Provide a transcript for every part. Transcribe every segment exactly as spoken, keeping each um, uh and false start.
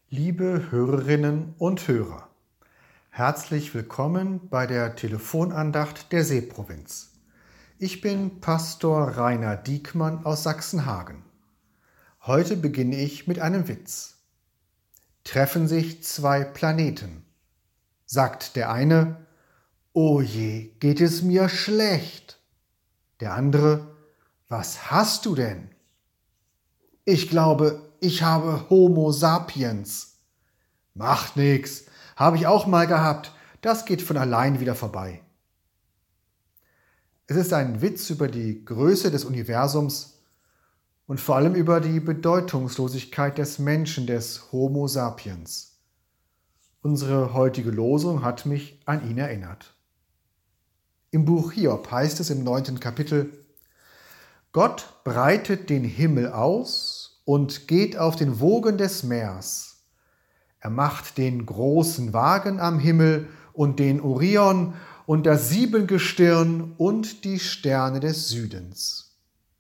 Liebe Hörerinnen und Hörer, herzlich willkommen bei der Telefonandacht der Seeprovinz. Ich bin Pastor Rainer Diekmann aus Sachsenhagen. Heute beginne ich mit einem Witz. Treffen sich zwei Planeten. Sagt der eine: "Oh je, geht es mir schlecht." Der andere: "Was hast du denn?" "Ich glaube, ich habe Homo sapiens." "Macht nix, habe ich auch mal gehabt, das geht von allein wieder vorbei." Es ist ein Witz über die Größe des Universums und vor allem über die Bedeutungslosigkeit des Menschen, des Homo sapiens. Unsere heutige Losung hat mich an ihn erinnert. Im Buch Hiob heißt es im neunten Kapitel: Gott breitet den Himmel aus und geht auf den Wogen des Meers. Er macht den großen Wagen am Himmel und den Orion und das Siebengestirn und die Sterne des Südens.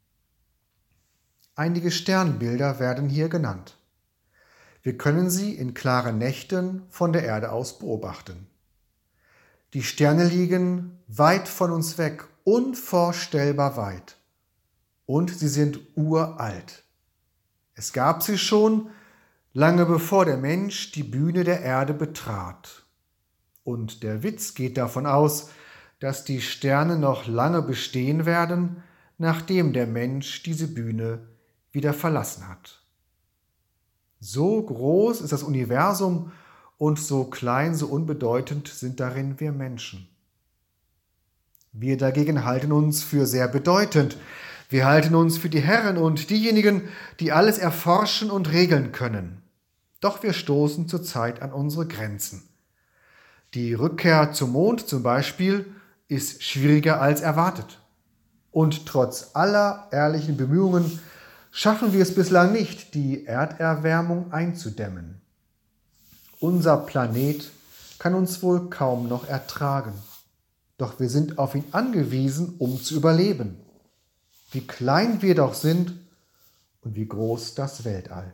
Einige Sternbilder werden hier genannt. Wir können sie in klaren Nächten von der Erde aus beobachten. Die Sterne liegen weit von uns weg, unvorstellbar weit. Und sie sind uralt. Es gab sie schon, lange bevor der Mensch die Bühne der Erde betrat. Und der Witz geht davon aus, dass die Sterne noch lange bestehen werden, nachdem der Mensch diese Bühne wieder verlassen hat. So groß ist das Universum und so klein, so unbedeutend sind darin wir Menschen. Wir dagegen halten uns für sehr bedeutend. Wir halten uns für die Herren und diejenigen, die alles erforschen und regeln können. Doch wir stoßen zurzeit an unsere Grenzen. Die Rückkehr zum Mond zum Beispiel ist schwieriger als erwartet. Und trotz aller ehrlichen Bemühungen schaffen wir es bislang nicht, die Erderwärmung einzudämmen. Unser Planet kann uns wohl kaum noch ertragen. Doch wir sind auf ihn angewiesen, um zu überleben. Wie klein wir doch sind und wie groß das Weltall.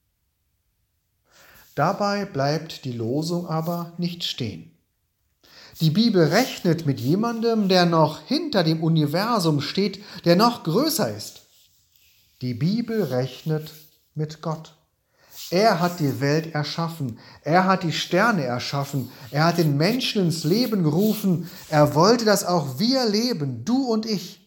Dabei bleibt die Losung aber nicht stehen. Die Bibel rechnet mit jemandem, der noch hinter dem Universum steht, der noch größer ist. Die Bibel rechnet mit Gott. Er hat die Welt erschaffen, er hat die Sterne erschaffen, er hat den Menschen ins Leben gerufen, er wollte, dass auch wir leben, du und ich.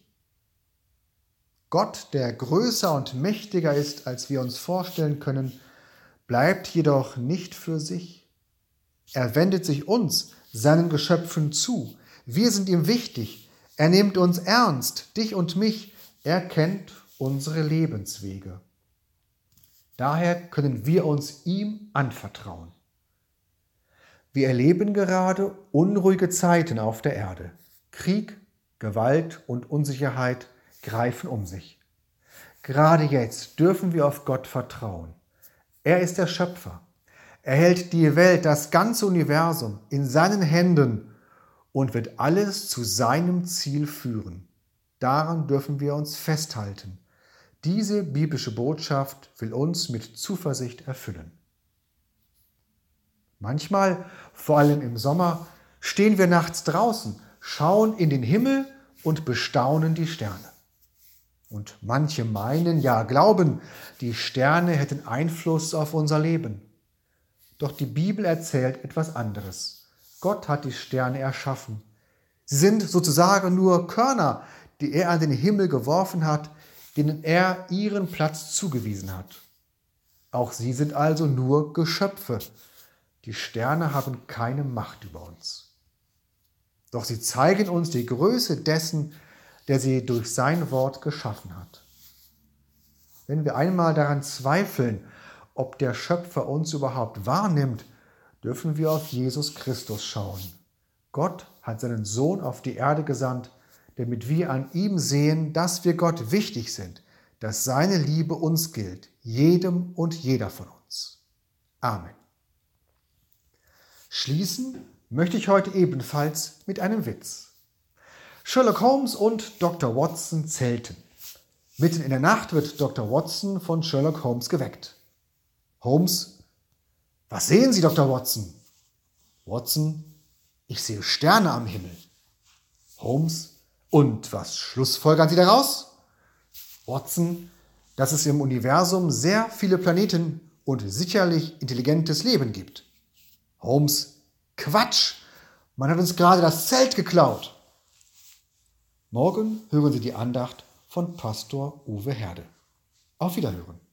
Gott, der größer und mächtiger ist, als wir uns vorstellen können, bleibt jedoch nicht für sich. Er wendet sich uns, seinen Geschöpfen, zu. Wir sind ihm wichtig. Er nimmt uns ernst, dich und mich. Er kennt unsere Lebenswege. Daher können wir uns ihm anvertrauen. Wir erleben gerade unruhige Zeiten auf der Erde. Krieg, Gewalt und Unsicherheit greifen um sich. Gerade jetzt dürfen wir auf Gott vertrauen. Er ist der Schöpfer. Er hält die Welt, das ganze Universum in seinen Händen und wird alles zu seinem Ziel führen. Daran dürfen wir uns festhalten. Diese biblische Botschaft will uns mit Zuversicht erfüllen. Manchmal, vor allem im Sommer, stehen wir nachts draußen, schauen in den Himmel und bestaunen die Sterne. Und manche meinen, ja glauben, die Sterne hätten Einfluss auf unser Leben. Doch die Bibel erzählt etwas anderes. Gott hat die Sterne erschaffen. Sie sind sozusagen nur Körner, die er an den Himmel geworfen hat, denen er ihren Platz zugewiesen hat. Auch sie sind also nur Geschöpfe. Die Sterne haben keine Macht über uns. Doch sie zeigen uns die Größe dessen, der sie durch sein Wort geschaffen hat. Wenn wir einmal daran zweifeln, ob der Schöpfer uns überhaupt wahrnimmt, dürfen wir auf Jesus Christus schauen. Gott hat seinen Sohn auf die Erde gesandt, damit wir an ihm sehen, dass wir Gott wichtig sind, dass seine Liebe uns gilt, jedem und jeder von uns. Amen. Schließen möchte ich heute ebenfalls mit einem Witz. Sherlock Holmes und Doktor Watson zelten. Mitten in der Nacht wird Doktor Watson von Sherlock Holmes geweckt. Holmes: Was sehen Sie, Doktor Watson? Watson: Ich sehe Sterne am Himmel. Holmes: Und was schlussfolgern Sie daraus? Watson: Dass es im Universum sehr viele Planeten und sicherlich intelligentes Leben gibt. Holmes: Quatsch! Man hat uns gerade das Zelt geklaut. Morgen hören Sie die Andacht von Pastor Uwe Herde. Auf Wiederhören.